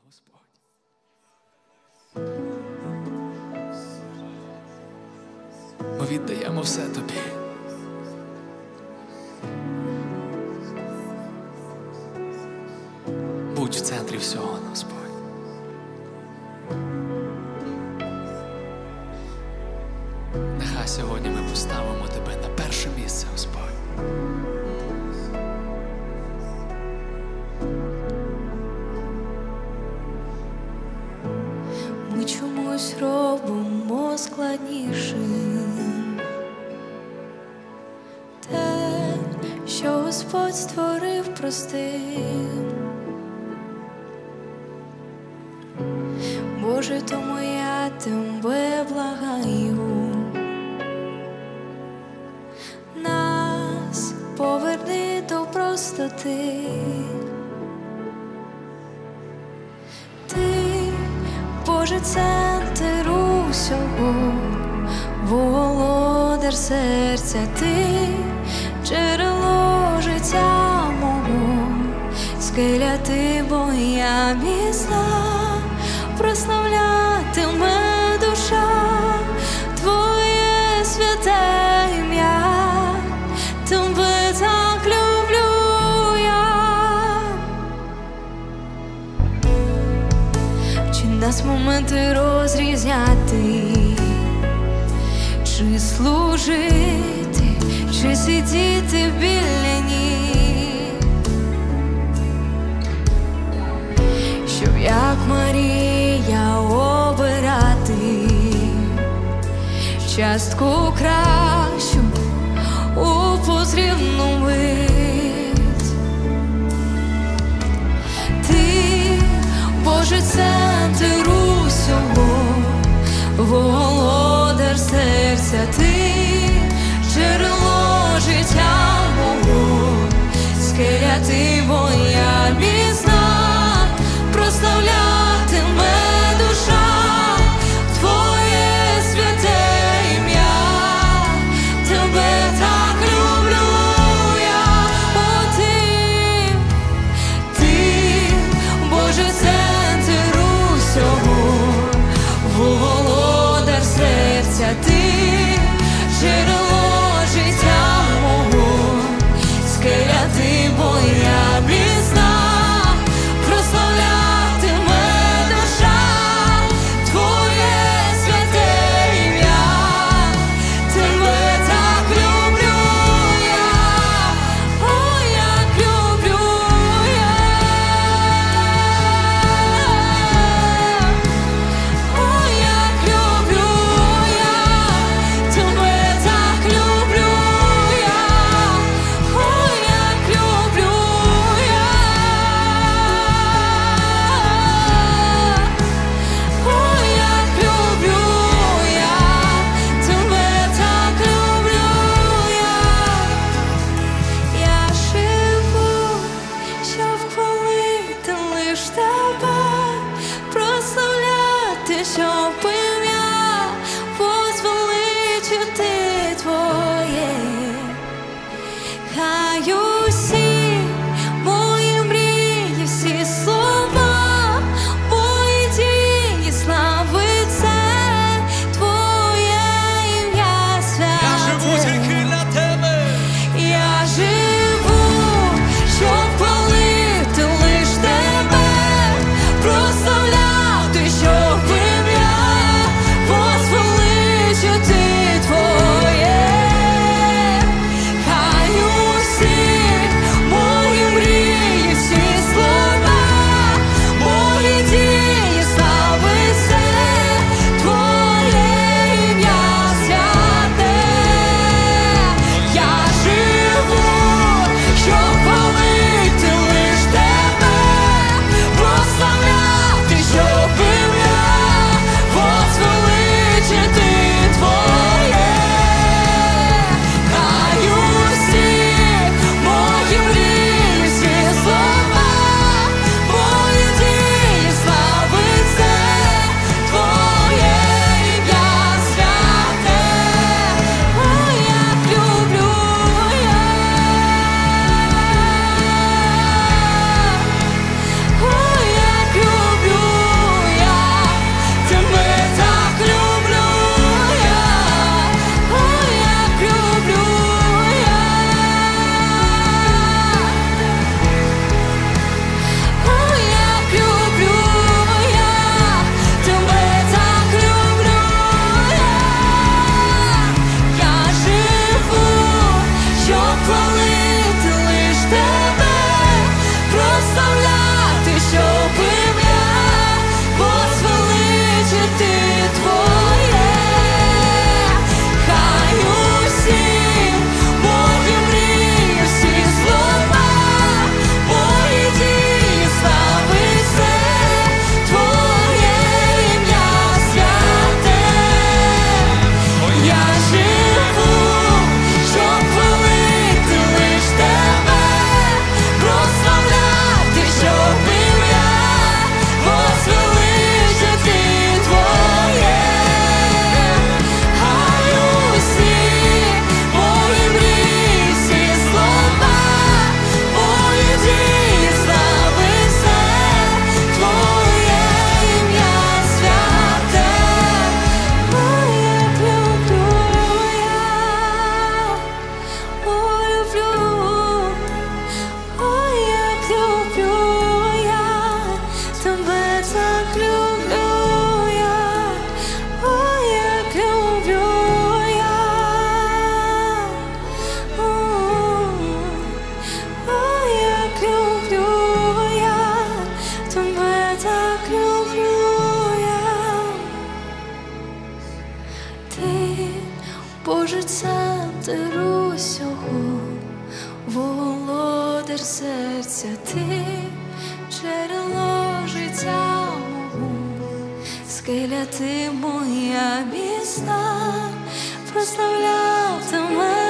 Господь. Ми віддаємо все Тобі. Будь в центрі всього, Господь. Нехай сьогодні ми поставимо Тебе на перше місце, Господь. Ми чомусь робимо складнішим те, що Господь створив простим. Боже, тому я Тебе благаю, нас поверни до простоти. Ти, Боже, центр усього, володар серця, Ти, джерело життя мого, скеля Ти, моя міцна, прославлятиме душа Твоє святе ім'я, Тебе так люблю я. Чи нас моменти розрізняти, чи служити, чи сидіти біля ніг, щоб як Марія обирати частку кращу у потрібну мить. Ти, Боже, центр усього, володар серця, Ти, джерело життя мого, скеля Ти, моя міцна, прославлятиме душа Твоє святе ім'я, Тебе так люблю я. О, Ти, Боже, центр усього, володар серця, Ти, джерело життя мого, скеля Ти, моя міцна, прославлятиме душа Твоє святе ім'я, Тебе так люблю я. О, як люблю я. О, як люблю я. Тебе так люблю я. О, як люблю я. О, як люблю я. Тебе так люблю я. Я живу, щоб хвалити лиш Тебе, прославляти, щоб ім'я возвеличити Твоє. Хай усі мої мрії, всі слова, мої дії славить це Твоє ім'я святе. для Тебе. Я живу, щоб хвалити лиш Тебе, прославляти, щоб ім'я простір усього, володар серця ти, джерело життя мого, скеля ти моя міцна, прославлятиме